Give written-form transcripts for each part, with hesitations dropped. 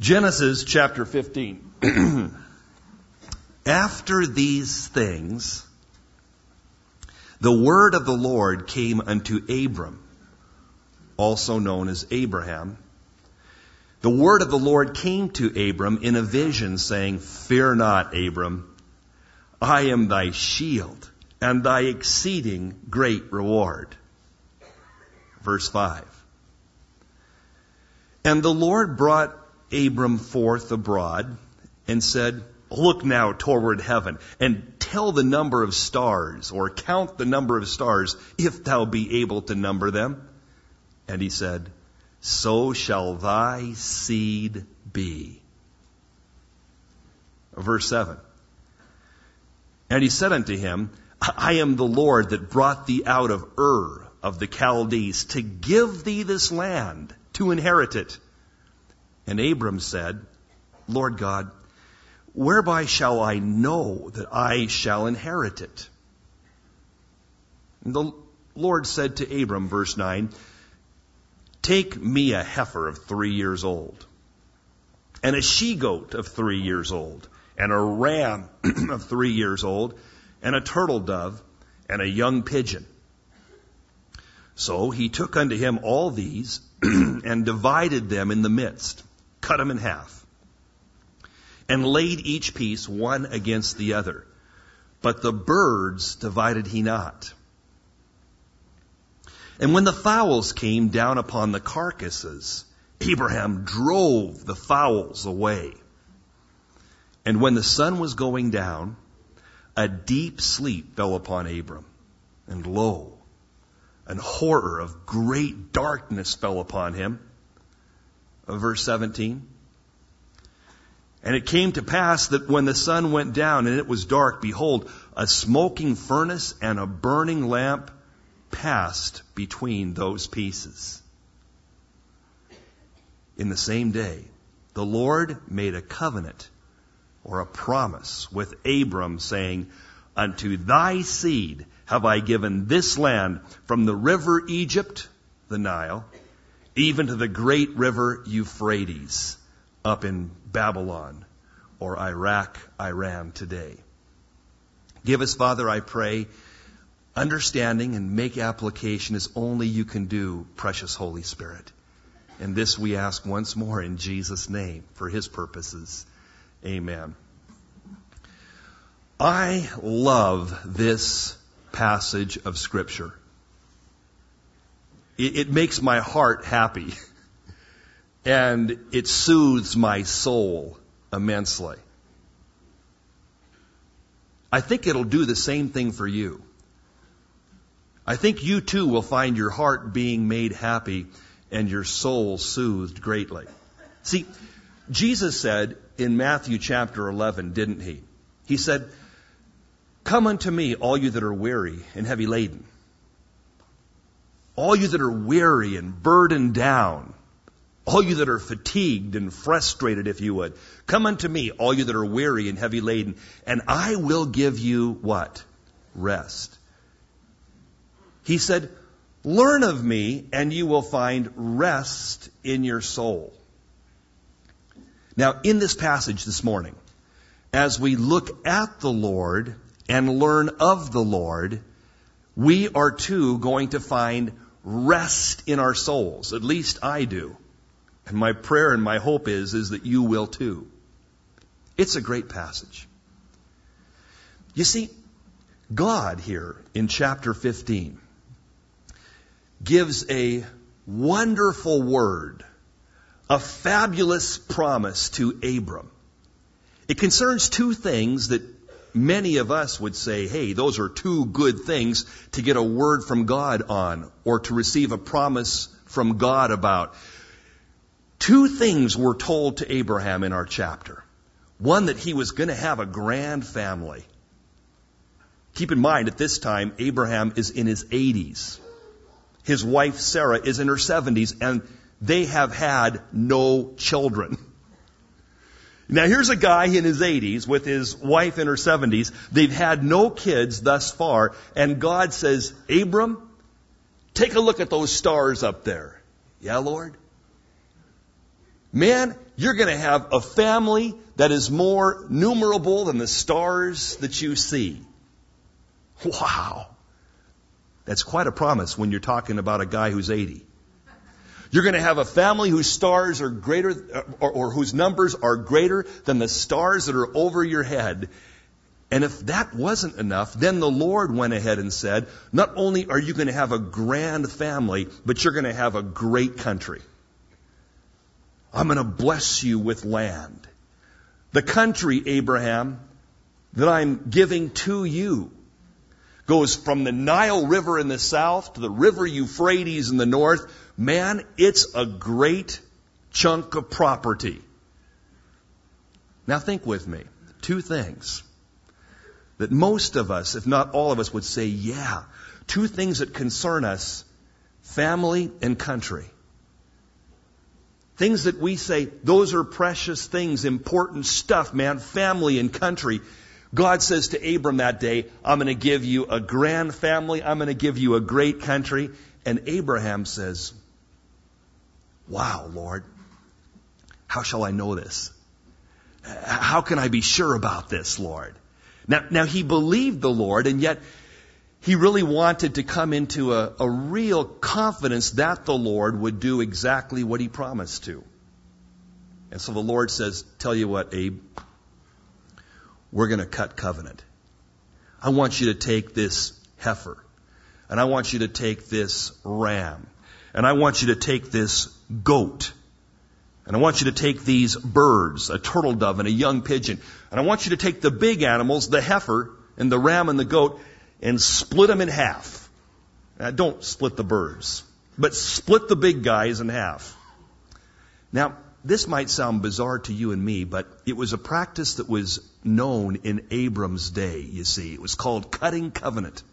Genesis chapter 15. After these things, the word of the Lord came unto Abram, also known as Abraham. The word of the Lord came to Abram in a vision, saying, Fear not, Abram, I am thy shield and thy exceeding great reward. Verse 5. And the Lord brought Abram forth abroad and said, Look now toward heaven and tell the number of stars, or count the number of stars, if thou be able to number them. And he said, So shall thy seed be. Verse 7. And he said unto him, I am the Lord that brought thee out of Ur of the Chaldees to give thee this land to inherit it. And Abram said, Lord God, whereby shall I know that I shall inherit it? And the Lord said to Abram, verse 9, Take me a heifer of 3 years old, and a she-goat of 3 years old, and a ram of 3 years old, and a turtle dove, and a young pigeon. So he took unto him all these, and divided them in the midst, cut them in half, and laid each piece one against the other. But the birds divided he not. And when the fowls came down upon the carcasses, Abraham drove the fowls away. And when the sun was going down, a deep sleep fell upon Abram. And lo, an horror of great darkness fell upon him. Verse 17. And it came to pass that when the sun went down and it was dark, behold, a smoking furnace and a burning lamp passed between those pieces. In the same day, the Lord made a covenant, or a promise, with Abram, saying, Unto thy seed have I given this land, from the river Egypt, the Nile, even to the great river Euphrates, up in Babylon, or Iraq, Iran today. Give us, Father, I pray, understanding and make application as only you can do, precious Holy Spirit. And this we ask once more in Jesus' name, for his purposes. Amen. I love this passage of Scripture. It makes my heart happy. And it soothes my soul immensely. I think it'll do the same thing for you. I think you too will find your heart being made happy and your soul soothed greatly. See, Jesus said in Matthew chapter 11, didn't he? He said, Come unto me, all you that are weary and heavy laden. All you that are weary and burdened down. All you that are fatigued and frustrated, if you would. Come unto me, all you that are weary and heavy laden, and I will give you what? Rest. He said, Learn of me, and you will find rest in your soul. Now, in this passage this morning, as we look at the Lord and learn of the Lord, we are too going to find rest in our souls. At least I do. And my prayer and my hope is that you will too. It's a great passage. You see, God here in chapter 15 gives a wonderful word, a fabulous promise to Abram. It concerns two things that many of us would say, hey, those are two good things to get a word from God on, or to receive a promise from God about. Two things were told to Abraham in our chapter. One, that he was going to have a grand family. Keep in mind, at this time, Abraham is in his 80s. His wife, Sarah, is in her 70s, and they have had no children. Now, here's a guy in his 80s with his wife in her 70s. They've had no kids thus far, and God says, Abram, take a look at those stars up there. Yeah, Lord? Man, you're going to have a family that is more numerable than the stars that you see. Wow. That's quite a promise when you're talking about a guy who's 80. You're going to have a family whose stars are greater, or whose numbers are greater than the stars that are over your head. And if that wasn't enough, then the Lord went ahead and said, not only are you going to have a grand family, but you're going to have a great country. I'm going to bless you with land. The country, Abraham, that I'm giving to you goes from the Nile River in the south to the River Euphrates in the north. Man, it's a great chunk of property. Now think with me. Two things that most of us, if not all of us, would say, yeah. Two things that concern us, family and country. Things that we say, those are precious things, important stuff, man, family and country. God says to Abram that day, I'm going to give you a grand family. I'm going to give you a great country. And Abraham says, wow, Lord, how shall I know this? How can I be sure about this, Lord? Now he believed the Lord, and yet he really wanted to come into a real confidence that the Lord would do exactly what he promised to. And so the Lord says, tell you what, Abe, we're going to cut covenant. I want you to take this heifer, and I want you to take this ram, and I want you to take this goat, and I want you to take these birds, a turtle dove and a young pigeon, and I want you to take the big animals, the heifer and the ram and the goat, and split them in half. Now, don't split the birds, but split the big guys in half. Now, this might sound bizarre to you and me, but it was a practice that was known in Abram's day, you see. It was called cutting covenant.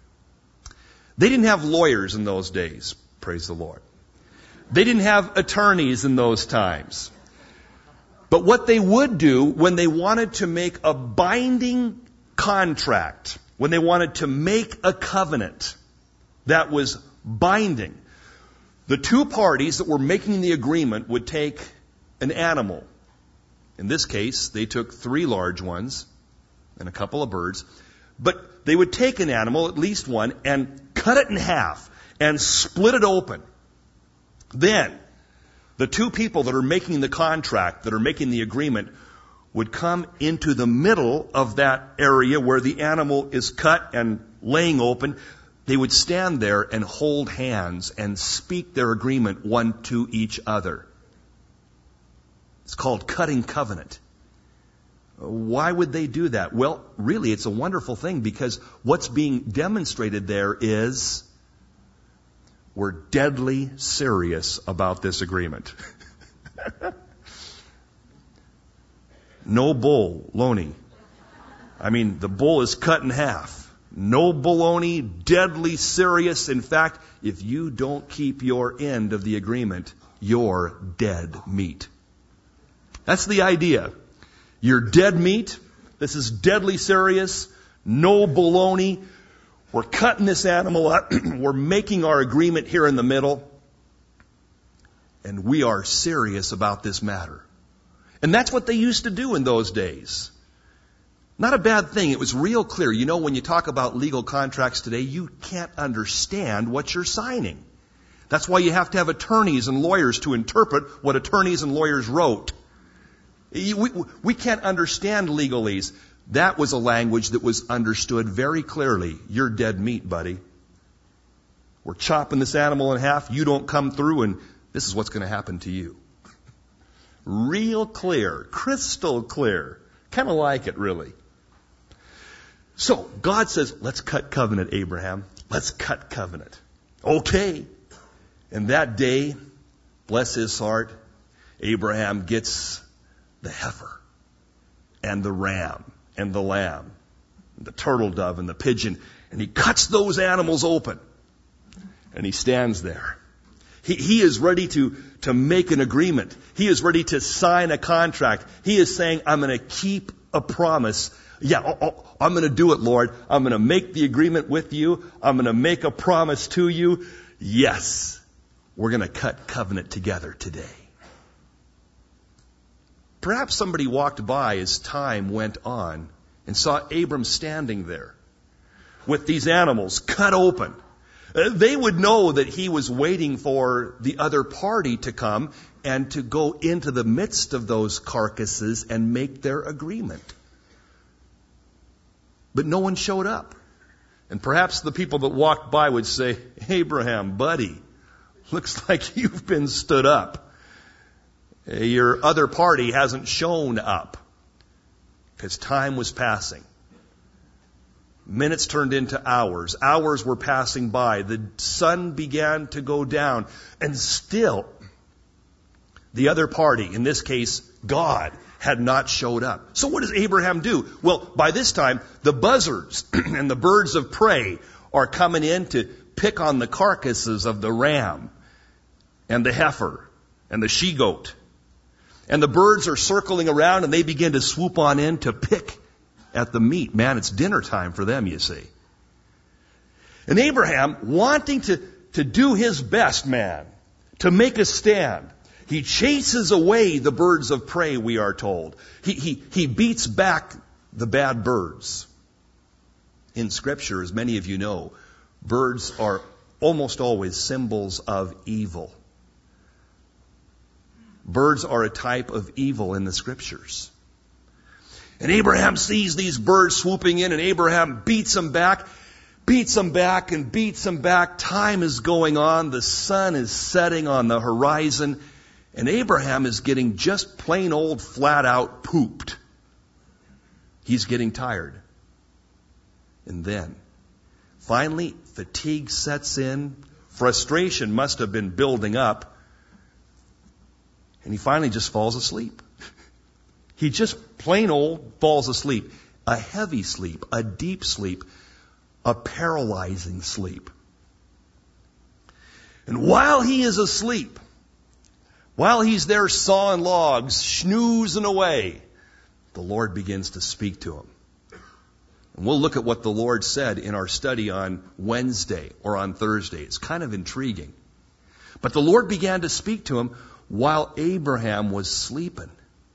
They didn't have lawyers in those days, praise the Lord. They didn't have attorneys in those times. But what they would do when they wanted to make a binding contract, when they wanted to make a covenant that was binding, the two parties that were making the agreement would take an animal. In this case, they took 3 large ones and a couple of birds. But they would take an animal, at least one, and cut it in half and split it open. Then, the two people that are making the contract, that are making the agreement, would come into the middle of that area where the animal is cut and laying open. They would stand there and hold hands and speak their agreement one to each other. It's called cutting covenant. Why would they do that? Well, really, it's a wonderful thing because what's being demonstrated there is we're deadly serious about this agreement. No bull, loney. I mean, the bull is cut in half. No baloney, deadly serious. In fact, if you don't keep your end of the agreement, you're dead meat. That's the idea. You're dead meat. This is deadly serious. No baloney. We're cutting this animal up. We're making our agreement here in the middle. And we are serious about this matter. And that's what they used to do in those days. Not a bad thing. It was real clear. You know, when you talk about legal contracts today, you can't understand what you're signing. That's why you have to have attorneys and lawyers to interpret what attorneys and lawyers wrote. We can't understand legalese. That was a language that was understood very clearly. You're dead meat, buddy. We're chopping this animal in half. You don't come through, and this is what's going to happen to you. Real clear, crystal clear. Kind of like it, really. So, God says, let's cut covenant, Abraham. Let's cut covenant. Okay. And that day, bless his heart, Abraham gets the heifer and the ram and the lamb, and the turtle dove and the pigeon, and he cuts those animals open. And he stands there. He is ready to make an agreement. He is ready to sign a contract. He is saying, I'm going to keep a promise. Yeah, I'm going to do it, Lord. I'm going to make the agreement with you. I'm going to make a promise to you. Yes, we're going to cut covenant together today. Perhaps somebody walked by as time went on and saw Abram standing there with these animals cut open. They would know that he was waiting for the other party to come and to go into the midst of those carcasses and make their agreement. But no one showed up. And perhaps the people that walked by would say, Abraham, buddy, looks like you've been stood up. Your other party hasn't shown up. Because time was passing. Minutes turned into hours. Hours were passing by. The sun began to go down. And still, the other party, in this case, God, had not showed up. So what does Abraham do? Well, by this time, the buzzards and the birds of prey are coming in to pick on the carcasses of the ram and the heifer and the she-goat. And the birds are circling around and they begin to swoop on in to pick at the meat. Man, it's dinner time for them, you see. And Abraham, wanting to do his best, man, to make a stand, he chases away the birds of prey, we are told. He beats back the bad birds. In Scripture, as many of you know, birds are almost always symbols of evil. Birds are a type of evil in the Scriptures. And Abraham sees these birds swooping in, and Abraham beats them back, and beats them back. Time is going on. The sun is setting on the horizon. And Abraham is getting just plain old flat out pooped. He's getting tired. And then, finally, fatigue sets in. Frustration must have been building up. And he finally just falls asleep. He just plain old falls asleep. A heavy sleep, a deep sleep, a paralyzing sleep. And while he is asleep, while he's there sawing logs, schnoozing away, the Lord begins to speak to him. And we'll look at what the Lord said in our study on Wednesday or on Thursday. It's kind of intriguing. But the Lord began to speak to him while Abraham was sleeping.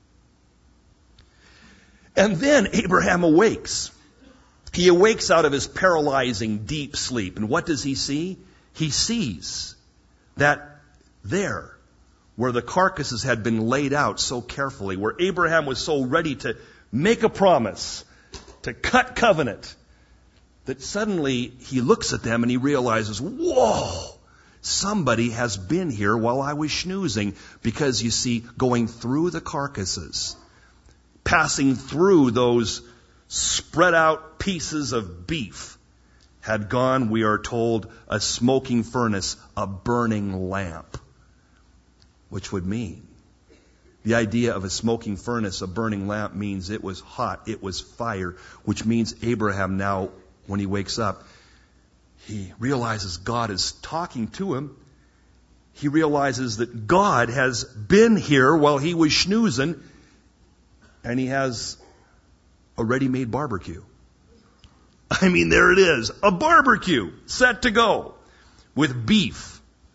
And then Abraham awakes. He awakes out of his paralyzing deep sleep. And what does he see? He sees that there, where the carcasses had been laid out so carefully, where Abraham was so ready to make a promise, to cut covenant, that suddenly he looks at them and he realizes, whoa, somebody has been here while I was schnoozing. Because you see, going through the carcasses, passing through those spread out pieces of beef, had gone, we are told, a smoking furnace, a burning lamp. Which would mean, the idea of a smoking furnace, a burning lamp, means it was hot, it was fire, which means Abraham now, when he wakes up, he realizes God is talking to him. He realizes that God has been here while he was schnoozing, and he has a ready-made barbecue. I mean, there it is, a barbecue set to go with beef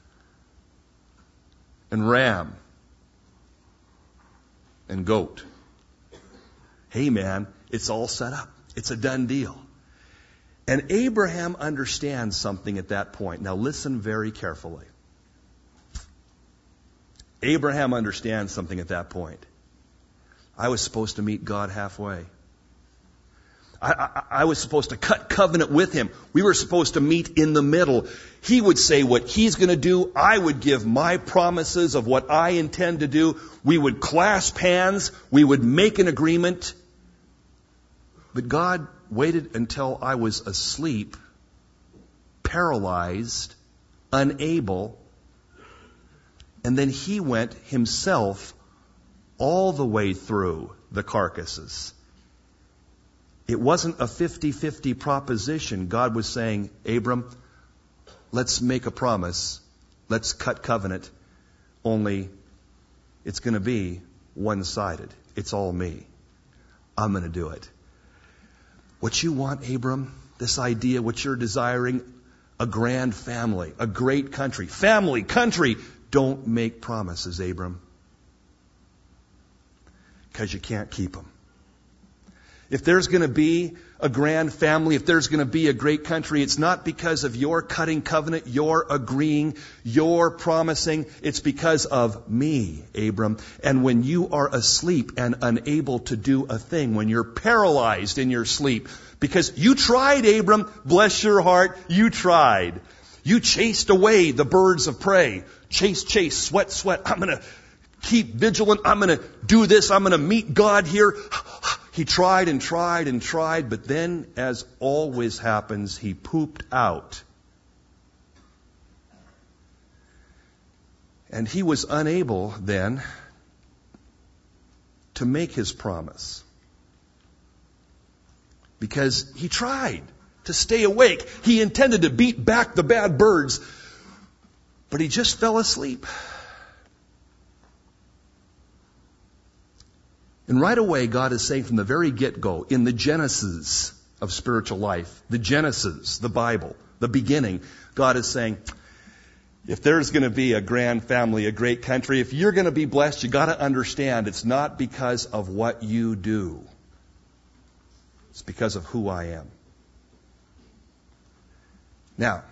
and ram and goat. Hey man, it's all set up. It's a done deal. And Abraham understands something at that point. Now listen very carefully. Abraham understands something at that point. I was supposed to meet God halfway. I was supposed to cut covenant with him. We were supposed to meet in the middle. He would say what he's going to do. I would give my promises of what I intend to do. We would clasp hands. We would make an agreement. But God waited until I was asleep, paralyzed, unable, and then he went himself all the way through the carcasses. It wasn't a 50-50 proposition. God was saying, Abram, let's make a promise. Let's cut covenant. Only it's going to be one-sided. It's all me. I'm going to do it. What you want, Abram, this idea, what you're desiring, a grand family, a great country. Family, country. Don't make promises, Abram. because you can't keep them. If there's going to be a grand family, if there's going to be a great country, it's not because of your cutting covenant, your agreeing, your promising. It's because of me, Abram. And when you are asleep and unable to do a thing, when you're paralyzed in your sleep, because you tried, Abram, bless your heart, you tried. You chased away the birds of prey. Chase, sweat. I'm going to keep vigilant. I'm going to do this. I'm going to meet God here. He tried, but then, as always happens, he pooped out. And he was unable then to make his promise. Because he tried to stay awake. He intended to beat back the bad birds, but he just fell asleep. And right away, God is saying from the very get-go, in the genesis of spiritual life, the Genesis, the Bible, the beginning, God is saying, if there's going to be a grand family, a great country, if you're going to be blessed, you got to understand it's not because of what you do. It's because of who I am. Now,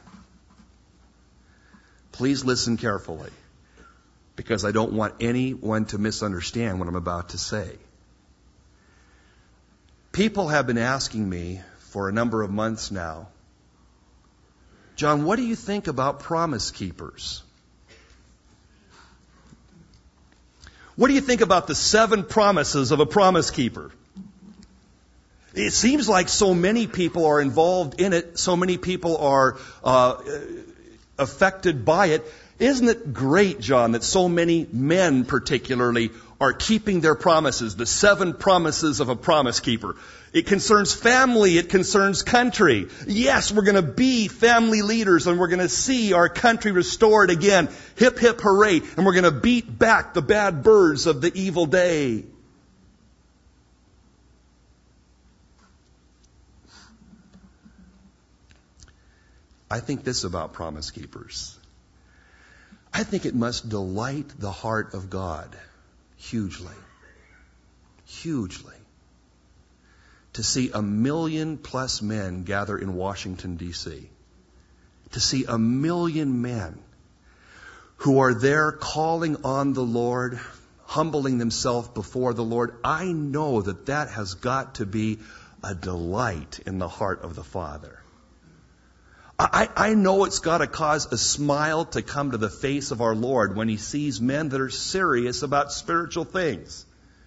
please listen carefully, because I don't want anyone to misunderstand what I'm about to say. People have been asking me for a number of months now, John, what do you think about promise keepers? What do you think about the 7 promises of a promise keeper? It seems like so many people are involved in it. So many people are affected by it. Isn't it great, John, that so many men particularly are keeping their promises, the 7 promises of a promise keeper? It concerns family. It concerns country. Yes, we're going to be family leaders and we're going to see our country restored again. Hip, hip, hooray. And we're going to beat back the bad birds of the evil day. I think this about promise keepers. I think it must delight the heart of God hugely, to see 1 million+ men gather in Washington, D.C., to see 1 million men who are there calling on the Lord, humbling themselves before the Lord. I know that has got to be a delight in the heart of the Father. I know it's got to cause a smile to come to the face of our Lord when he sees men that are serious about spiritual things.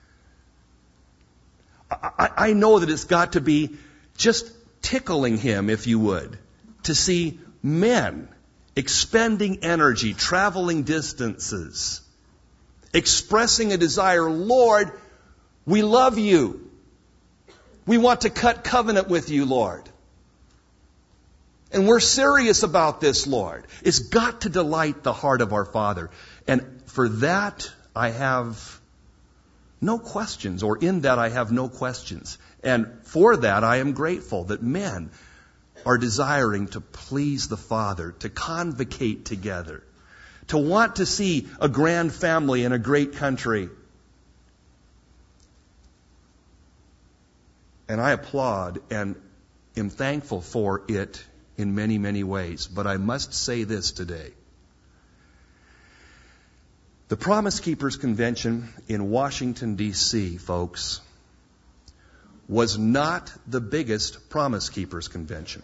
I know that it's got to be just tickling him, if you would, to see men expending energy, traveling distances, expressing a desire, Lord, we love you. We want to cut covenant with you, Lord. And we're serious about this, Lord. It's got to delight the heart of our Father. And for that, I have no questions, or in that I have no questions. And for that, I am grateful that men are desiring to please the Father, to convocate together, to want to see a grand family in a great country. And I applaud and am thankful for it in many, many ways. But I must say this today. The Promise Keepers Convention in Washington, D.C., folks, was not the biggest Promise Keepers Convention.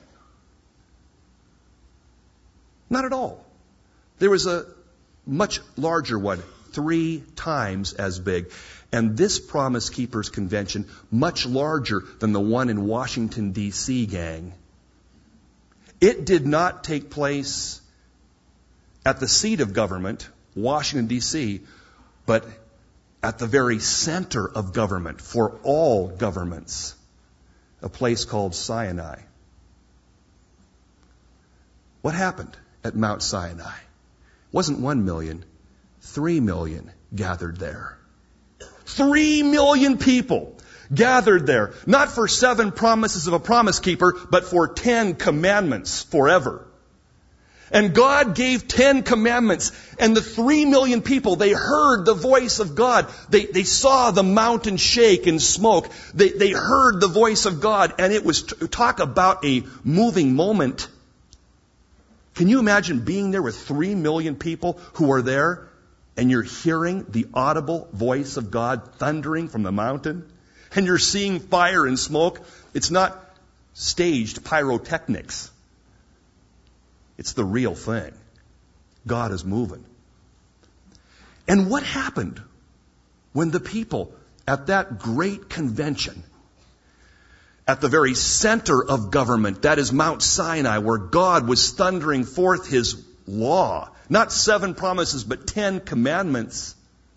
Not at all. There was a much larger one, 3 times as big. And this Promise Keepers Convention, much larger than the one in Washington, D.C., gang, it did not take place at the seat of government, Washington, D.C., but at the very center of government for all governments, a place called Sinai. What happened at Mount Sinai? It wasn't 1 million, 3 million gathered there. 3 million people gathered there, not for 7 promises of a promise keeper, but for 10 commandments forever. And God gave 10 commandments. And the 3 million people, they heard the voice of God. They saw the mountain shake and smoke. They heard the voice of God. And it was, talk about a moving moment. Can you imagine being there with 3 million people who are there and you're hearing the audible voice of God thundering from the mountain? And you're seeing fire and smoke. It's not staged pyrotechnics. It's the real thing. God is moving. And what happened when the people at that great convention, at the very center of government, that is Mount Sinai, where God was thundering forth His law, not 7 promises, but 10 commandments.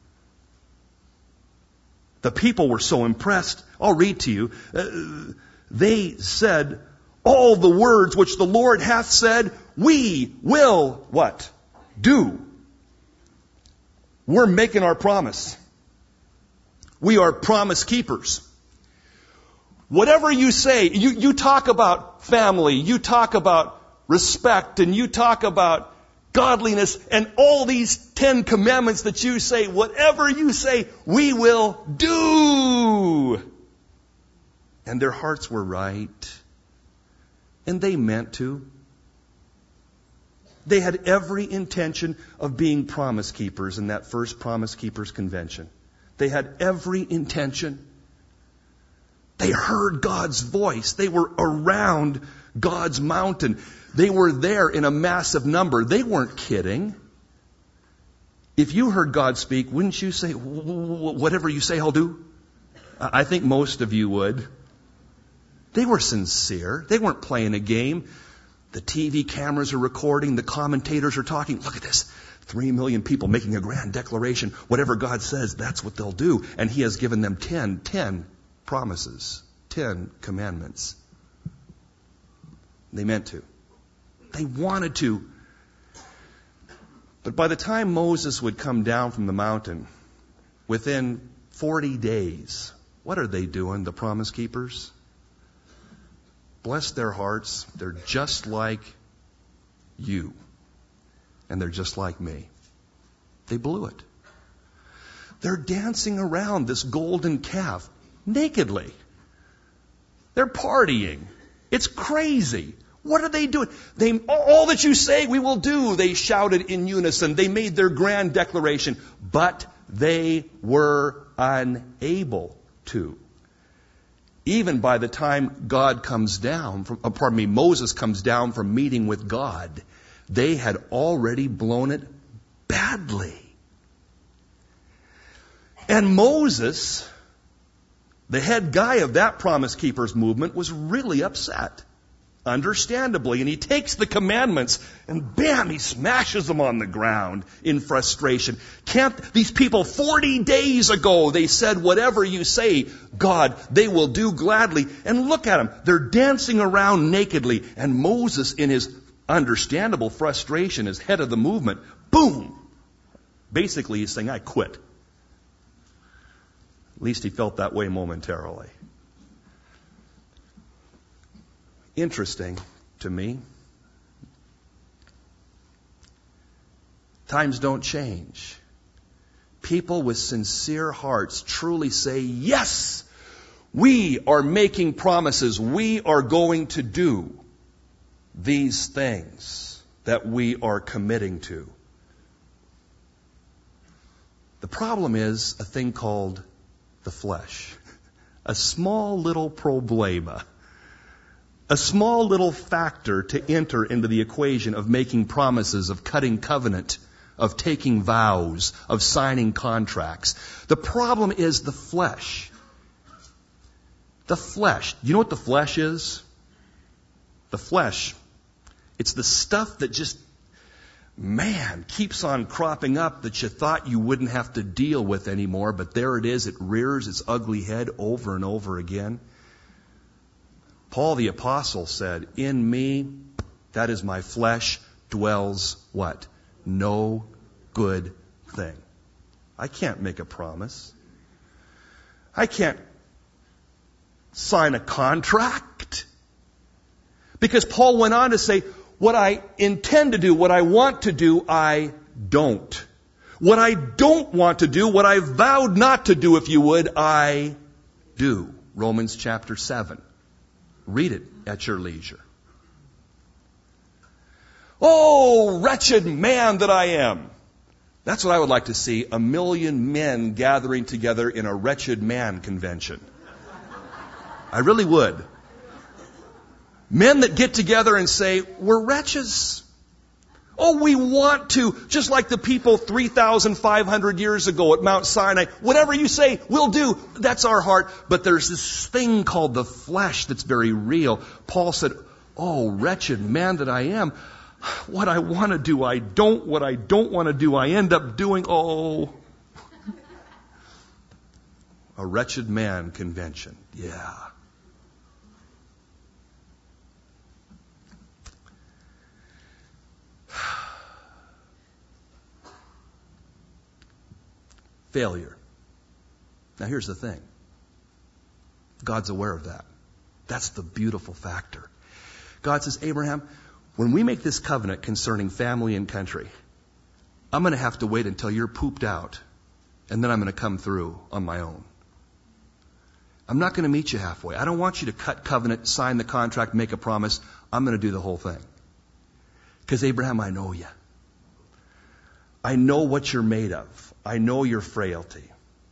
The people were so impressed. I'll read to you. They said, all the words which the Lord hath said, we will what? Do. We're making our promise. We are promise keepers. Whatever you say, you talk about family, you talk about respect, and you talk about godliness, and all these 10 commandments that you say, whatever you say, we will do. And their hearts were right. And they meant to. They had every intention of being promise keepers in that first Promise Keepers Convention. They had every intention. They heard God's voice. They were around God's mountain. They were there in a massive number. They weren't kidding. If you heard God speak, wouldn't you say, whatever you say, I'll do? I think most of you would. They were sincere. They weren't playing a game. The TV cameras are recording. The commentators are talking. Look at this. 3 million people making a grand declaration. Whatever God says, that's what they'll do. And He has given them 10 promises, 10 commandments. They meant to. They wanted to. But by the time Moses would come down from the mountain, within 40 days, what are they doing, the promise keepers? Bless their hearts. They're just like you. And they're just like me. They blew it. They're dancing around this golden calf nakedly. They're partying. It's crazy. What are they doing? All that you say we will do, they shouted in unison. They made their grand declaration, but they were unable to. Even by the time Moses comes down from meeting with God, they had already blown it badly. And Moses, the head guy of that Promise Keepers movement, was really upset. Understandably. And he takes the commandments and bam, he smashes them on the ground in frustration. These people 40 days ago, they said, whatever you say, God, they will do gladly. And look at them. They're dancing around nakedly. And Moses, in his understandable frustration as head of the movement, boom! Basically, he's saying, I quit. At least he felt that way momentarily. Interesting to me. Times don't change. People with sincere hearts truly say, yes, we are making promises. We are going to do these things that we are committing to. The problem is a thing called the flesh. A small little problema. A small little factor to enter into the equation of making promises, of cutting covenant, of taking vows, of signing contracts. The problem is the flesh. The flesh. You know what the flesh is? The flesh. It's the stuff that just, keeps on cropping up that you thought you wouldn't have to deal with anymore, but there it is. It rears its ugly head over and over again. Paul the Apostle said, in me, that is my flesh, dwells what? No good thing. I can't make a promise. I can't sign a contract. Because Paul went on to say, What I intend to do, what I want to do, I don't. What I don't want to do, what I vowed not to do, if you would, I do. Romans chapter 7. Read it at your leisure. Oh, wretched man that I am. That's what I would like to see, 1 million men gathering together in a wretched man convention. I really would. Men that get together and say, we're wretches. Oh, we want to, just like the people 3,500 years ago at Mount Sinai. Whatever you say, we'll do. That's our heart. But there's this thing called the flesh that's very real. Paul said, oh, wretched man that I am. What I want to do, I don't. What I don't want to do, I end up doing. Oh. A wretched man convention. Yeah. Failure. Now here's the thing. God's aware of that. That's the beautiful factor. God says, Abraham, when we make this covenant concerning family and country, I'm going to have to wait until you're pooped out, and then I'm going to come through on my own. I'm not going to meet you halfway. I don't want you to cut covenant, sign the contract, make a promise. I'm going to do the whole thing. Because Abraham, I know you. I know what you're made of. I know your frailty.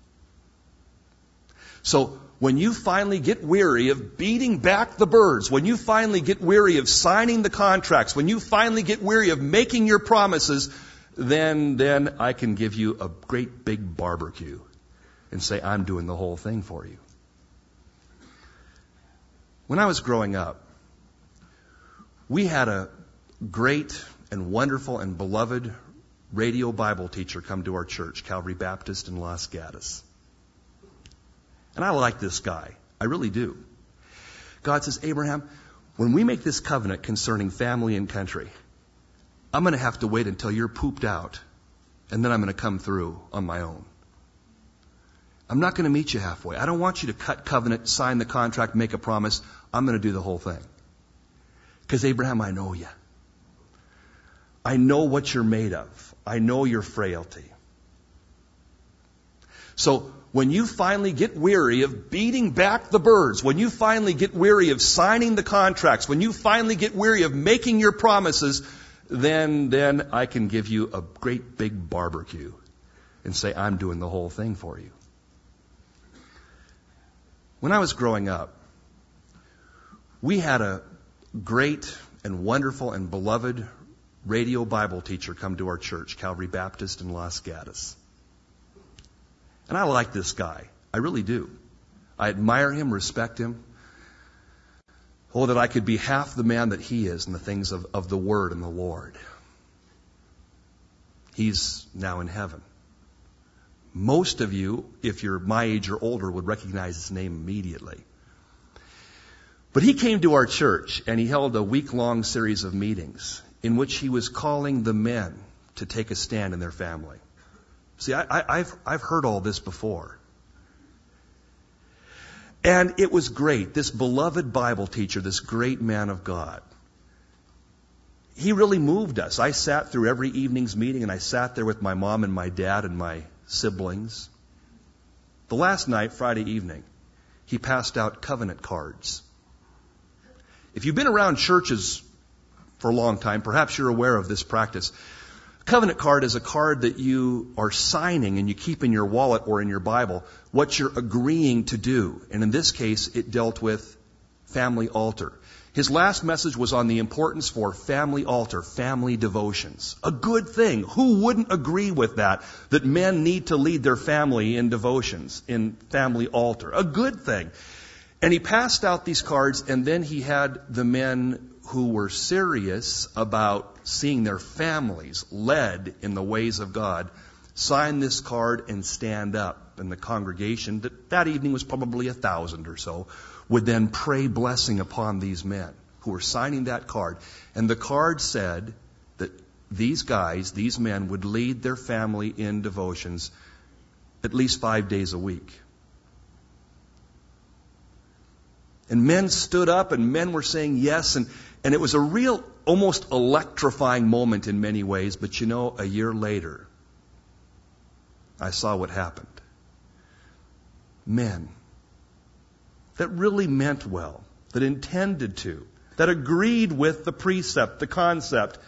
So when you finally get weary of beating back the birds, when you finally get weary of signing the contracts, when you finally get weary of making your promises, then I can give you a great big barbecue and say, I'm doing the whole thing for you. When I was growing up, we had a great and wonderful and beloved radio Bible teacher come to our church, Calvary Baptist in Los Gatos. And I like this guy. I really do. God says, Abraham, when we make this covenant concerning family and country, I'm going to have to wait until you're pooped out, and then I'm going to come through on my own. I'm not going to meet you halfway. I don't want you to cut covenant, sign the contract, make a promise. I'm going to do the whole thing. Because Abraham, I know you. I know what you're made of. I know your frailty. So when you finally get weary of beating back the birds, when you finally get weary of signing the contracts, when you finally get weary of making your promises, then I can give you a great big barbecue and say, I'm doing the whole thing for you. When I was growing up, we had a great and wonderful and beloved radio Bible teacher come to our church, Calvary Baptist in Los Gatos. And I like this guy. I really do. I admire him, respect him. Oh, that I could be half the man that he is in the things of the Word and the Lord. He's now in heaven. Most of you, if you're my age or older, would recognize his name immediately. But he came to our church and he held a week-long series of meetings in which he was calling the men to take a stand in their family. See, I've heard all this before. And it was great. This beloved Bible teacher, this great man of God, he really moved us. I sat through every evening's meeting, and I sat there with my mom and my dad and my siblings. The last night, Friday evening, he passed out covenant cards. If you've been around churches for a long time, perhaps you're aware of this practice. Covenant card is a card that you are signing and you keep in your wallet or in your Bible what you're agreeing to do. And in this case, it dealt with family altar. His last message was on the importance for family altar, family devotions. A good thing. Who wouldn't agree with that men need to lead their family in devotions, in family altar? A good thing. And he passed out these cards, and then he had the men who were serious about seeing their families led in the ways of God sign this card and stand up. And the congregation, that evening was probably 1,000 or so, would then pray blessing upon these men who were signing that card. And the card said that these guys, these men, would lead their family in devotions at least 5 days a week. And men stood up and men were saying yes, and it was a real almost electrifying moment in many ways, but you know, a year later, I saw what happened. Men that really meant well, that intended to, that agreed with the precept, the concept,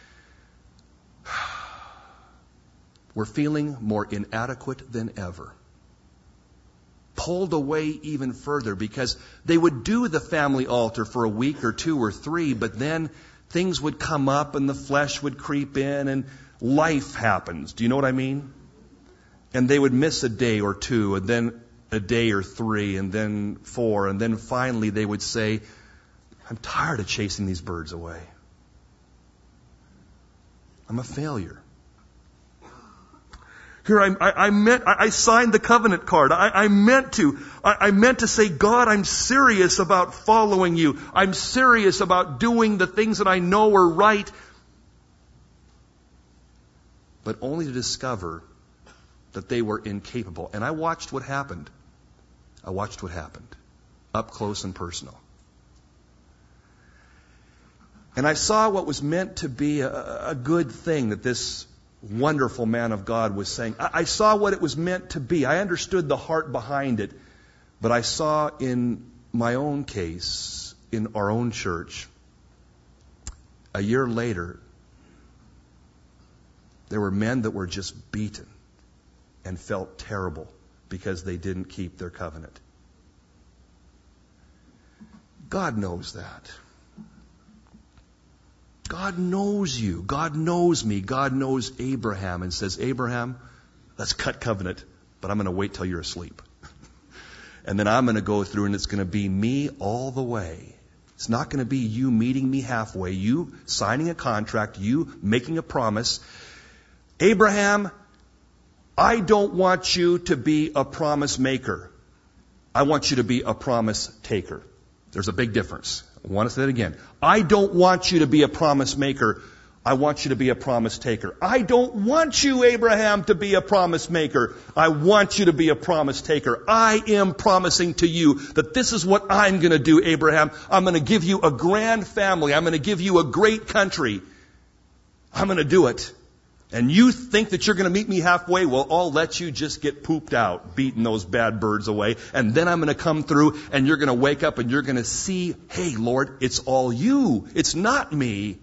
were feeling more inadequate than ever. Pulled away even further because they would do the family altar for a week or 2 or 3, but then things would come up and the flesh would creep in and life happens. Do you know what I mean? And they would miss a day or 2 and then a day or 3 and then 4 and then finally they would say, I'm tired of chasing these birds away. I'm a failure. Here I signed the covenant card. I meant to say, God, I'm serious about following you. I'm serious about doing the things that I know are right. But only to discover that they were incapable. And I watched what happened. Up close and personal. And I saw what was meant to be a good thing that this wonderful man of God was saying. I saw what it was meant to be. I understood the heart behind it. But I saw in my own case, in our own church, a year later, there were men that were just beaten and felt terrible because they didn't keep their covenant. God knows that. God knows you. God knows me. God knows Abraham and says, Abraham, let's cut covenant, but I'm going to wait till you're asleep. And then I'm going to go through and it's going to be me all the way. It's not going to be you meeting me halfway, you signing a contract, you making a promise. Abraham, I don't want you to be a promise maker. I want you to be a promise taker. There's a big difference. I want to say that again. I don't want you to be a promise maker. I want you to be a promise taker. I don't want you, Abraham, to be a promise maker. I want you to be a promise taker. I am promising to you that this is what I'm going to do, Abraham. I'm going to give you a grand family. I'm going to give you a great country. I'm going to do it. And you think that you're going to meet me halfway? Well, I'll let you just get pooped out, beating those bad birds away. And then I'm going to come through and you're going to wake up and you're going to see, hey, Lord, it's all you. It's not me.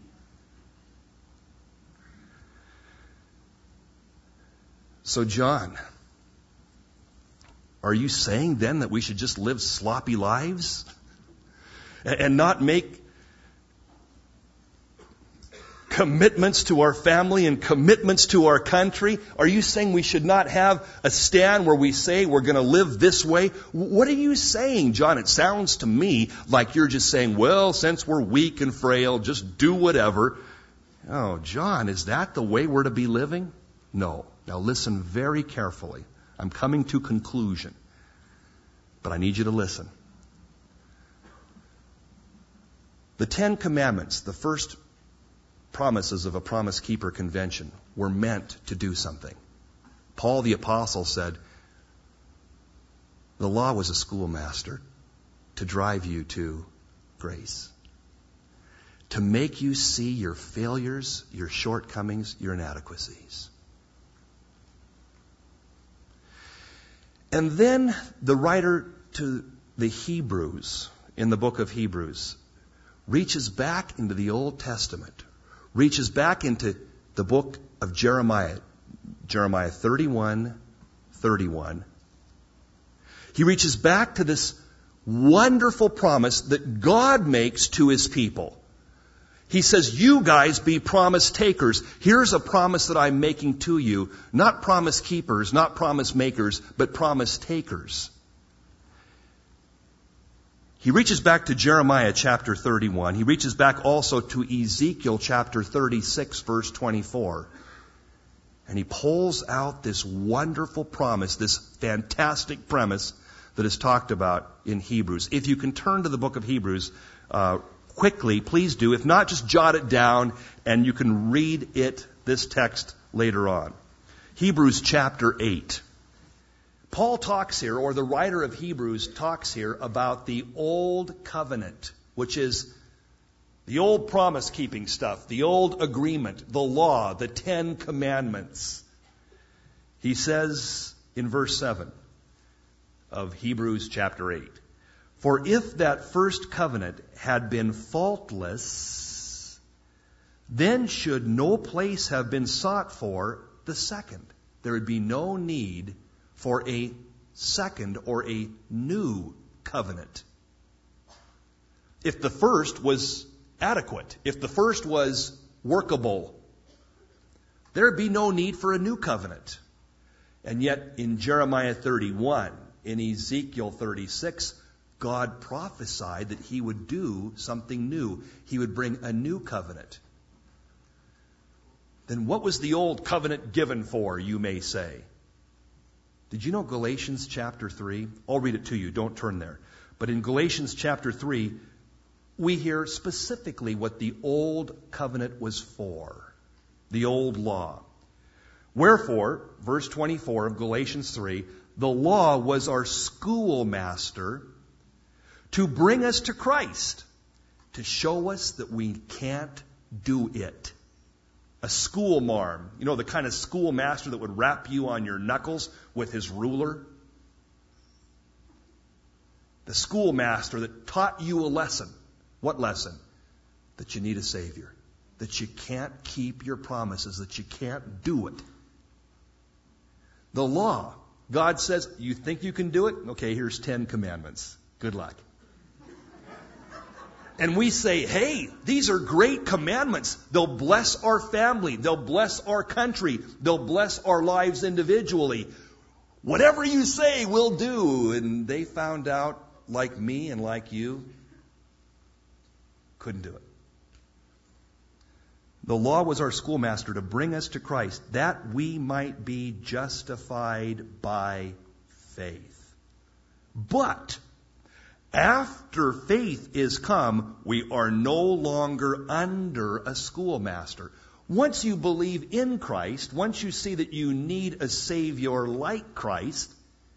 So, John, are you saying then that we should just live sloppy lives and not make commitments to our family and commitments to our country? Are you saying we should not have a stand where we say we're going to live this way? What are you saying, John? It sounds to me like you're just saying, well, since we're weak and frail, just do whatever. Oh, John, is that the way we're to be living? No. Now listen very carefully. I'm coming to conclusion, but I need you to listen. The 10 Commandments, the first promises of a Promise Keeper convention, were meant to do something. Paul the Apostle said, the law was a schoolmaster to drive you to grace, to make you see your failures, your shortcomings, your inadequacies. And then the writer to the Hebrews, in the book of Hebrews, reaches back into the Old Testament, reaches back into the book of Jeremiah, Jeremiah 31:31. He reaches back to this wonderful promise that God makes to His people. He says, you guys be promise takers. Here's a promise that I'm making to you. Not promise keepers, not promise makers, but promise takers. He reaches back to Jeremiah chapter 31. He reaches back also to Ezekiel chapter 36, verse 24. And he pulls out this wonderful promise, this fantastic premise that is talked about in Hebrews. If you can turn to the book of Hebrews quickly, please do. If not, just jot it down and you can read it, this text, later on. Hebrews chapter 8. Paul talks here, or the writer of Hebrews talks here, about the Old Covenant, which is The old promise-keeping stuff, the old agreement, the law, the 10 Commandments. He says in verse 7 of Hebrews chapter 8, "For if that first covenant had been faultless, then should no place have been sought for the second." There would be no need for a second or a new covenant. If the first was adequate, if the first was workable, there would be no need for a new covenant. And yet in Jeremiah 31, in Ezekiel 36, God prophesied that He would do something new. He would bring a new covenant. Then what was the old covenant given for, you may say? Did you know Galatians chapter 3? I'll read it to you, don't turn there. But in Galatians chapter 3, we hear specifically what the old covenant was for, the old law. "Wherefore," verse 24 of Galatians 3, "the law was our schoolmaster to bring us to Christ, to show us that we can't do it." A schoolmarm, you know, the kind of schoolmaster that would rap you on your knuckles with his ruler. The schoolmaster that taught you a lesson. What lesson? That you need a Savior. That you can't keep your promises. That you can't do it. The law. God says, you think you can do it? Okay, here's 10 commandments. Good luck. And we say, hey, these are great commandments. They'll bless our family. They'll bless our country. They'll bless our lives individually. Whatever you say, we'll do. And they found out, like me and like you, couldn't do it. The law was our schoolmaster to bring us to Christ, that we might be justified by faith. But after faith is come, we are no longer under a schoolmaster. Once you believe in Christ, once you see that you need a Savior like Christ,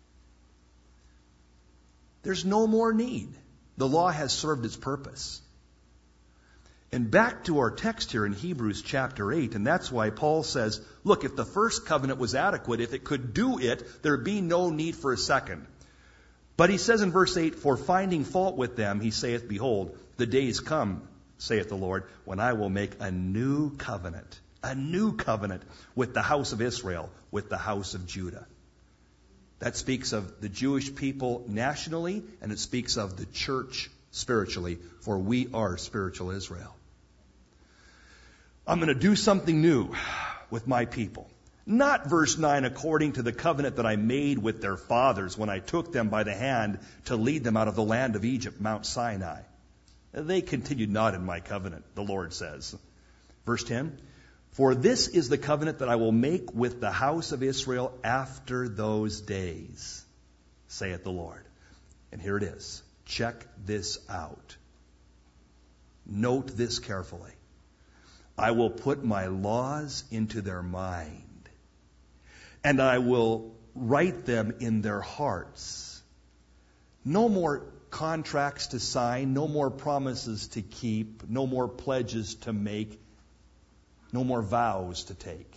there's no more need. The law has served its purpose. And back to our text here in Hebrews chapter 8, and that's why Paul says, look, if the first covenant was adequate, if it could do it, there'd be no need for a second. But he says in verse 8, "For finding fault with them, he saith, Behold, the days come, saith the Lord, when I will make a new covenant with the house of Israel, with the house of Judah." That speaks of the Jewish people nationally, and it speaks of the church spiritually, for we are spiritual Israel. I'm going to do something new with my people. Not, verse 9, according to the covenant that I made with their fathers when I took them by the hand to lead them out of the land of Egypt, Mount Sinai. They continued not in my covenant, the Lord says. Verse 10, "For this is the covenant that I will make with the house of Israel after those days, saith the Lord." And here it is. Check this out. Note this carefully. "I will put my laws into their mind, and I will write them in their hearts." No more contracts to sign, no more promises to keep, no more pledges to make, no more vows to take.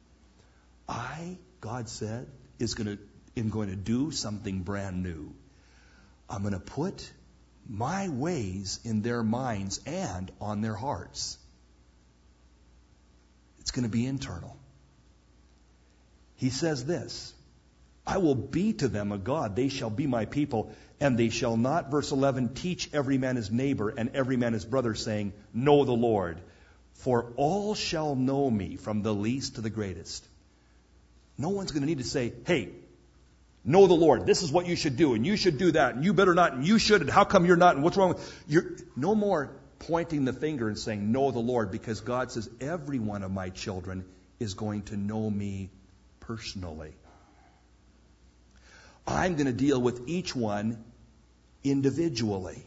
God said, am going to do something brand new. I'm going to put my ways in their minds and on their hearts. It's going to be internal. He says this, "I will be to them a God, they shall be my people, and they shall not," verse 11, "teach every man his neighbor and every man his brother, saying, Know the Lord. For all shall know me, from the least to the greatest." No one's going to need to say, "Hey, know the Lord. This is what you should do, and you should do that, and you better not, and you should, and how come you're not, and what's wrong with you?" No more pointing the finger and saying, "Know the Lord," because God says every one of my children is going to know me personally. I'm going to deal with each one individually.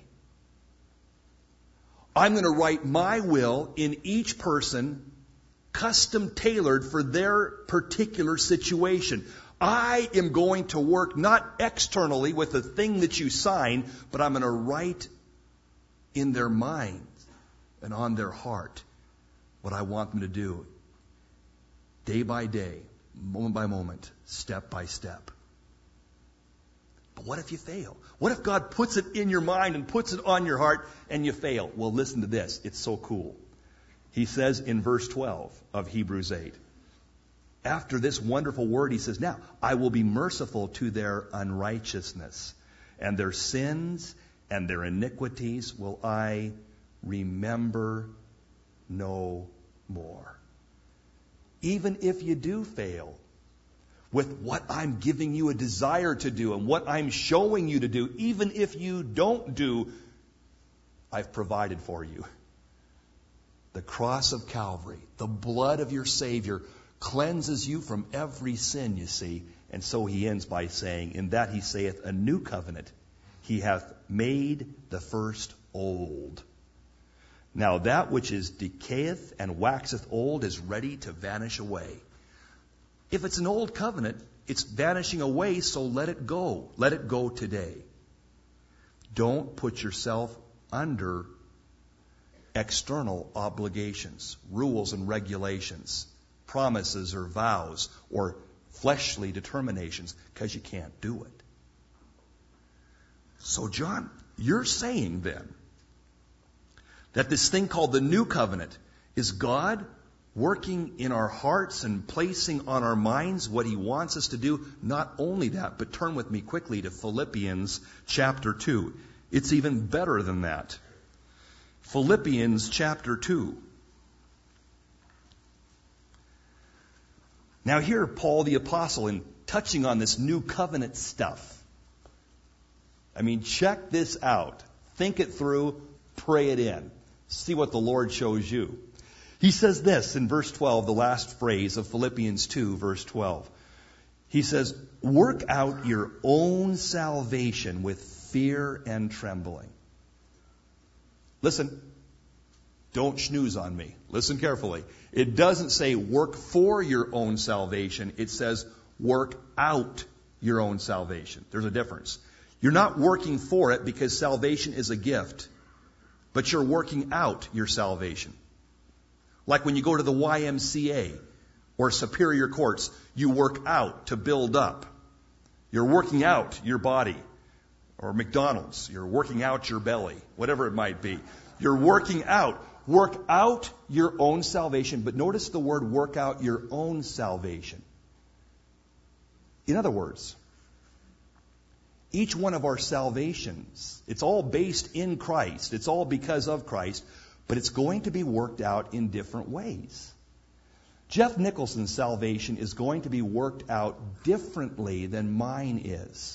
I'm going to write my will in each person, custom tailored for their particular situation. I am going to work not externally with the thing that you sign, but I'm going to write in their minds and on their heart what I want them to do, day by day, moment by moment, step by step. But what if you fail? What if God puts it in your mind and puts it on your heart and you fail? Well, listen to this. It's so cool. He says in verse 12 of Hebrews 8, after this wonderful word, he says, now, I will be merciful to their unrighteousness, and their sins and their iniquities will I remember no more. Even if you do fail with what I'm giving you a desire to do and what I'm showing you to do, even if you don't do, I've provided for you. The cross of Calvary, the blood of your Savior, cleanses you from every sin, you see. And so he ends by saying, in that he saith, a new covenant, he hath made the first old. Now that which is decayeth and waxeth old is ready to vanish away. If it's an old covenant, it's vanishing away, so let it go. Let it go today. Don't put yourself under external obligations, rules and regulations, promises or vows or fleshly determinations, because you can't do it. So John, you're saying then that this thing called the new covenant is God working in our hearts and placing on our minds what he wants us to do. Not only that, but turn with me quickly to Philippians chapter 2. It's even better than that. Philippians chapter 2. Now here, Paul the Apostle, in touching on this new covenant stuff. I mean, check this out. Think it through, pray it in. See what the Lord shows you. He says this in verse 12, the last phrase of Philippians 2, verse 12. He says, work out your own salvation with fear and trembling. Listen, don't snooze on me. Listen carefully. It doesn't say work for your own salvation. It says work out your own salvation. There's a difference. You're not working for it because salvation is a gift, but you're working out your salvation. Like when you go to the YMCA or Superior Courts, you work out to build up. You're working out your body. Or McDonald's, you're working out your belly, whatever it might be. You're working out. Work out your own salvation. But notice the word work out your own salvation. In other words, each one of our salvations, it's all based in Christ. It's all because of Christ. But it's going to be worked out in different ways. Jeff Nicholson's salvation is going to be worked out differently than mine is.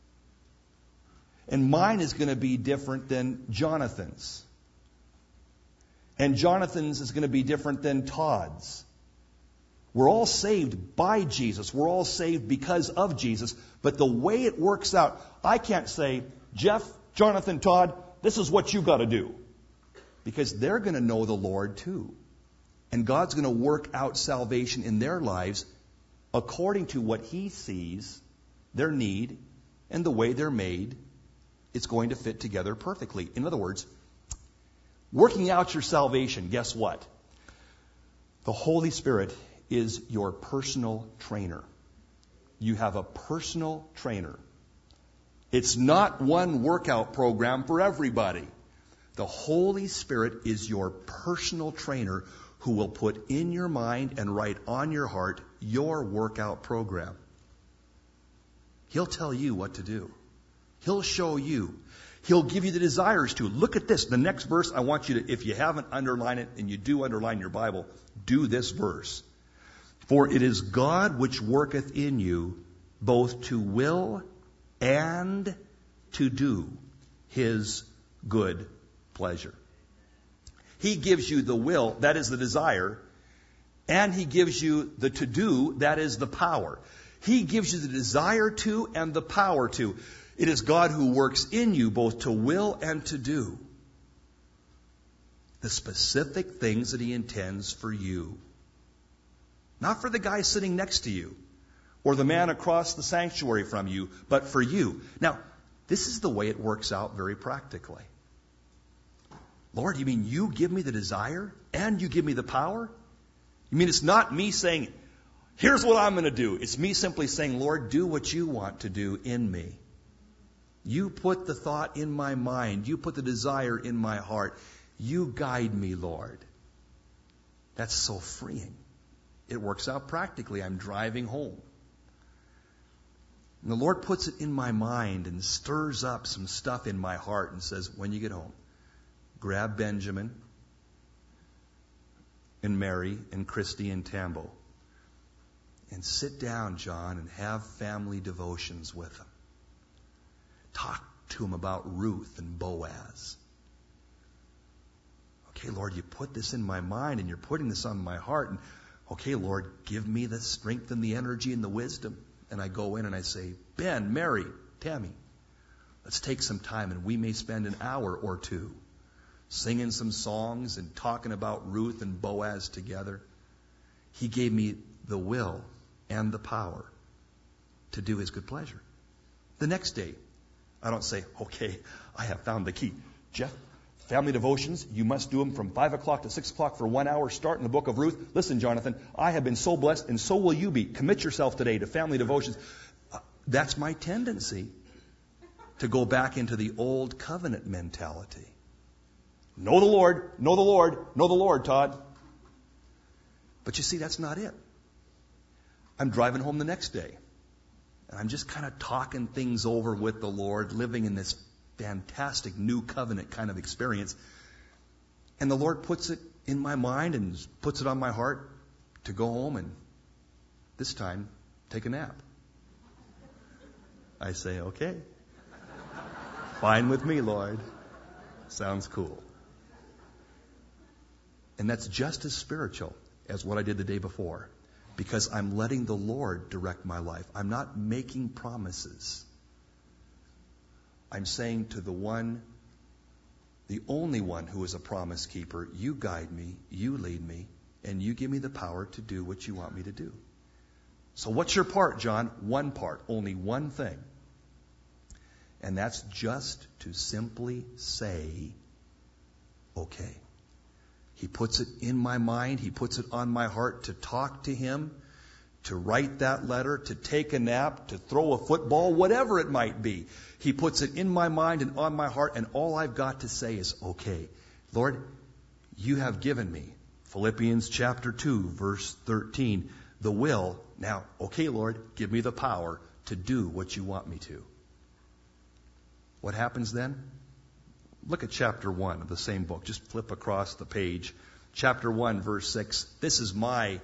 And mine is going to be different than Jonathan's. And Jonathan's is going to be different than Todd's. We're all saved by Jesus. We're all saved because of Jesus. But the way it works out, I can't say, Jeff, Jonathan, Todd, this is what you got to do. Because they're going to know the Lord too. And God's going to work out salvation in their lives according to what he sees, their need, and the way they're made. It's going to fit together perfectly. In other words, working out your salvation, guess what? The Holy Spirit is your personal trainer. You have a personal trainer. It's not one workout program for everybody. The Holy Spirit is your personal trainer who will put in your mind and write on your heart your workout program. He'll tell you what to do. He'll show you. He'll give you the desires to. Look at this. The next verse, I want you to, if you haven't underlined it, and you do underline your Bible, do this verse. For it is God which worketh in you both to will and to do his good pleasure. He gives you the will, that is the desire, and he gives you the to do, that is the power. He gives you the desire to and the power to. It is God who works in you both to will and to do the specific things that he intends for you. Not for the guy sitting next to you or the man across the sanctuary from you, but for you. Now, this is the way it works out very practically. Lord, you mean you give me the desire and you give me the power? You mean it's not me saying, here's what I'm going to do. It's me simply saying, Lord, do what you want to do in me. You put the thought in my mind. You put the desire in my heart. You guide me, Lord. That's so freeing. It works out practically. I'm driving home. And the Lord puts it in my mind and stirs up some stuff in my heart and says, when you get home, grab Benjamin and Mary and Christy and Tambo and sit down, John, and have family devotions with them. Talk to them about Ruth and Boaz. Okay, Lord, you put this in my mind and you're putting this on my heart. And okay, Lord, give me the strength and the energy and the wisdom. And I go in and I say, Ben, Mary, Tammy, let's take some time and we may spend an hour or two singing some songs and talking about Ruth and Boaz together. He gave me the will and the power to do His good pleasure. The next day, I don't say, okay, I have found the key. Jeff, family devotions, you must do them from 5 o'clock to 6 o'clock for 1 hour. Start in the book of Ruth. Listen, Jonathan, I have been so blessed, and so will you be. Commit yourself today to family devotions. That's my tendency to go back into the old covenant mentality. Know the Lord, know the Lord, know the Lord, Todd. But you see, that's not it. I'm driving home the next day. And I'm just kind of talking things over with the Lord, living in this fantastic new covenant kind of experience. And the Lord puts it in my mind and puts it on my heart to go home and this time take a nap. I say, okay. Fine with me, Lord. Sounds cool. And that's just as spiritual as what I did the day before. Because I'm letting the Lord direct my life. I'm not making promises. I'm saying to the one, the only one who is a promise keeper, you guide me, you lead me, and you give me the power to do what you want me to do. So what's your part, John? One part, only one thing. And that's just to simply say, okay. He puts it in my mind. He puts it on my heart to talk to Him, to write that letter, to take a nap, to throw a football, whatever it might be. He puts it in my mind and on my heart, and all I've got to say is, okay, Lord, you have given me, Philippians chapter 2, verse 13, the will. Now, okay, Lord, give me the power to do what you want me to. What happens then? Look at chapter 1 of the same book. Just flip across the page. Chapter 1, verse 6. This is my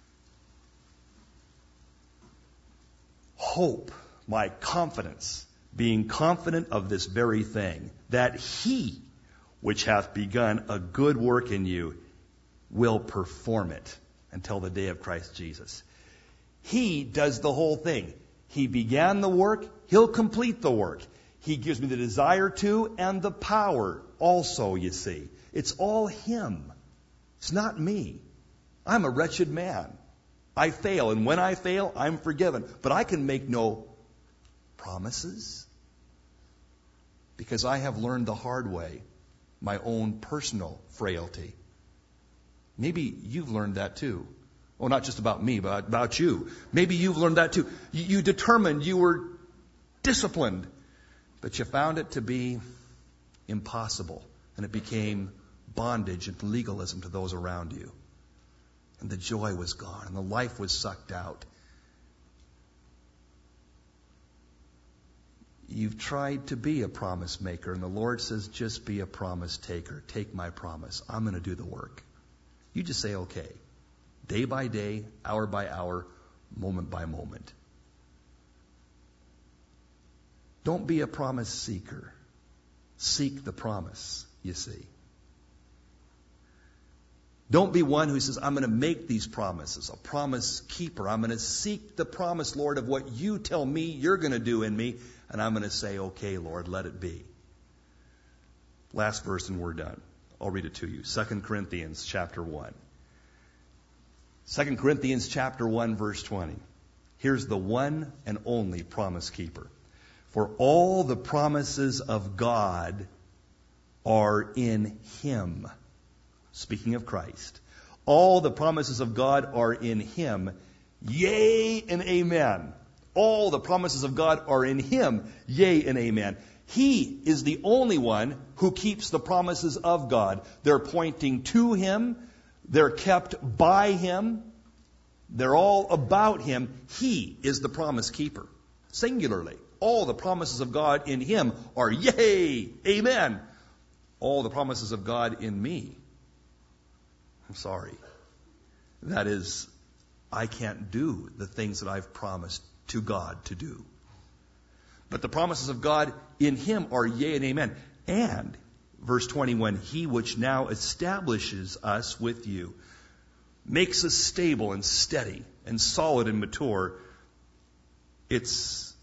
hope, my confidence, being confident of this very thing, that He which hath begun a good work in you will perform it until the day of Christ Jesus. He does the whole thing. He began the work. He'll complete the work. He gives me the desire to and the power also, you see. It's all Him. It's not me. I'm a wretched man. I fail, and when I fail, I'm forgiven. But I can make no promises because I have learned the hard way my own personal frailty. Maybe you've learned that too. Well, not just about me, but about you. Maybe you've learned that too. You determined, you were disciplined, but you found it to be impossible, and it became bondage and legalism to those around you. And the joy was gone, and the life was sucked out. You've tried to be a promise maker, and the Lord says, just be a promise taker. Take my promise. I'm going to do the work. You just say, okay, day by day, hour by hour, moment by moment. Don't be a promise seeker. Seek the promise, you see. Don't be one who says, I'm going to make these promises, a promise keeper. I'm going to seek the promise, Lord, of what you tell me you're going to do in me, and I'm going to say, okay, Lord, let it be. Last verse and we're done. I'll read it to you. 2 Corinthians chapter 1. 2 Corinthians chapter 1, verse 20. Here's the one and only promise keeper. For all the promises of God are in him. Speaking of Christ. All the promises of God are in him. Yea and amen. All the promises of God are in him. Yea and amen. He is the only one who keeps the promises of God. They're pointing to him. They're kept by him. They're all about him. He is the promise keeper. Singularly. All the promises of God in him are yea, amen. All the promises of God in me, I'm sorry. That is, I can't do the things that I've promised to God to do. But the promises of God in him are yea and amen. And, verse 21, he which now establishes us with you, makes us stable and steady and solid and mature. It's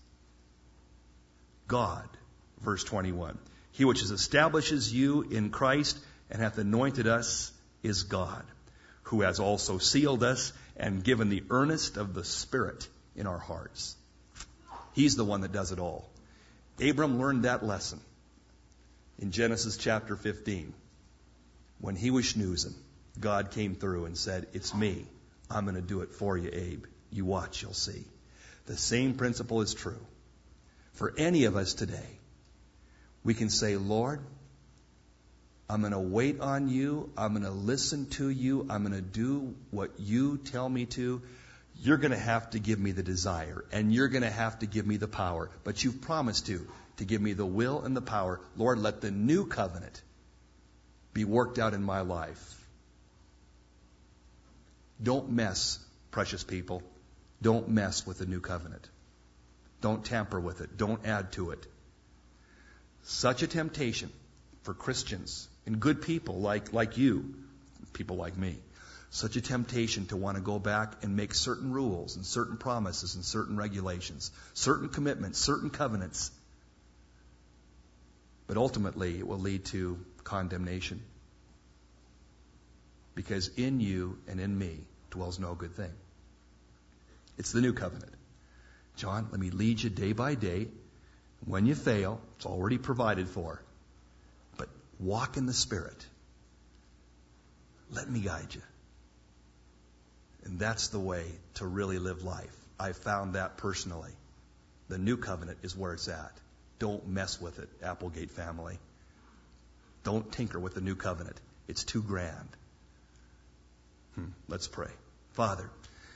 God, verse 21. He which establishes you in Christ and hath anointed us is God, who has also sealed us and given the earnest of the Spirit in our hearts. He's the one that does it all. Abram learned that lesson in Genesis chapter 15. When he was schnoozing, God came through and said, it's me. I'm going to do it for you, Abe. You watch, you'll see. The same principle is true. For any of us today, we can say, Lord, I'm going to wait on you. I'm going to listen to you. I'm going to do what you tell me to. You're going to have to give me the desire, and you're going to have to give me the power. But you've promised to give me the will and the power. Lord, let the new covenant be worked out in my life. Don't mess, precious people. Don't mess with the new covenant. Don't tamper with it. Don't add to it. Such a temptation for Christians and good people like you, people like me. Such a temptation to want to go back and make certain rules and certain promises and certain regulations, certain commitments, certain covenants. But ultimately it will lead to condemnation. Because in you and in me dwells no good thing. It's the new covenant. John, let me lead you day by day. When you fail, it's already provided for. But walk in the Spirit. Let me guide you. And that's the way to really live life. I found that personally. The new covenant is where it's at. Don't mess with it, Applegate family. Don't tinker with the new covenant. It's too grand. Let's pray. Father,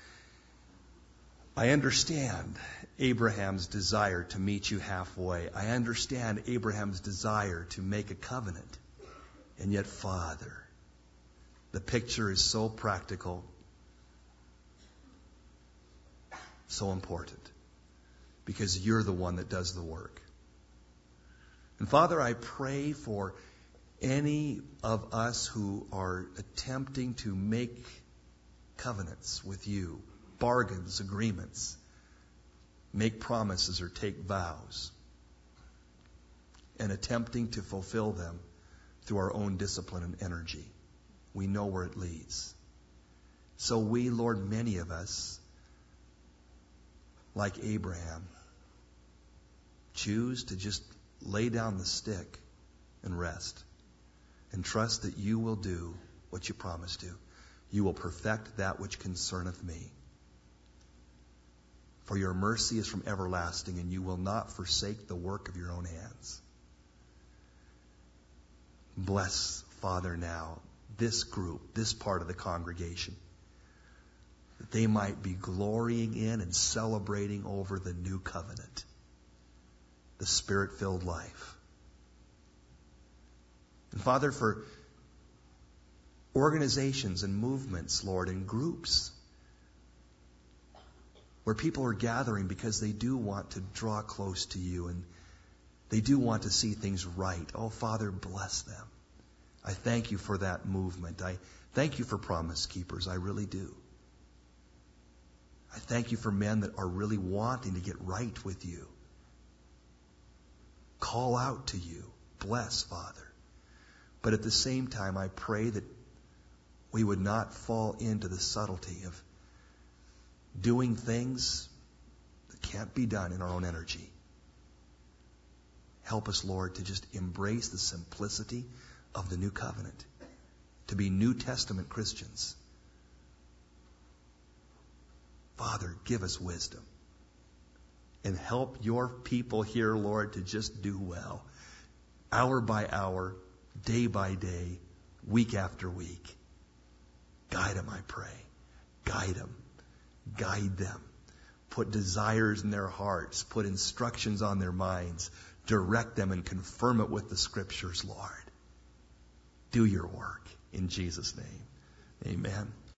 I understand Abraham's desire to meet you halfway. I understand Abraham's desire to make a covenant. And yet, Father, the picture is so practical, so important, because you're the one that does the work. And Father, I pray for any of us who are attempting to make covenants with you, bargains, agreements, make promises or take vows, and attempting to fulfill them through our own discipline and energy. We know where it leads. So we, Lord, many of us, like Abraham, choose to just lay down the stick and rest and trust that you will do what you promised to. You will perfect that which concerneth me. For your mercy is from everlasting, and you will not forsake the work of your own hands. Bless, Father, now this group, this part of the congregation, that they might be glorying in and celebrating over the new covenant, the Spirit-filled life. And Father, for organizations and movements, Lord, and groups where people are gathering because they do want to draw close to you and they do want to see things right. Oh, Father, bless them. I thank you for that movement. I thank you for Promise Keepers. I really do. I thank you for men that are really wanting to get right with you. Call out to you. Bless, Father. But at the same time, I pray that we would not fall into the subtlety of doing things that can't be done in our own energy. Help us, Lord, to just embrace the simplicity of the new covenant, to be New Testament Christians. Father, give us wisdom and help your people here, Lord, to just do well, hour by hour, day by day, week after week. Guide them, I pray. Guide them. Guide them. Put desires in their hearts. Put instructions on their minds. Direct them and confirm it with the Scriptures, Lord. Do your work in Jesus' name. Amen.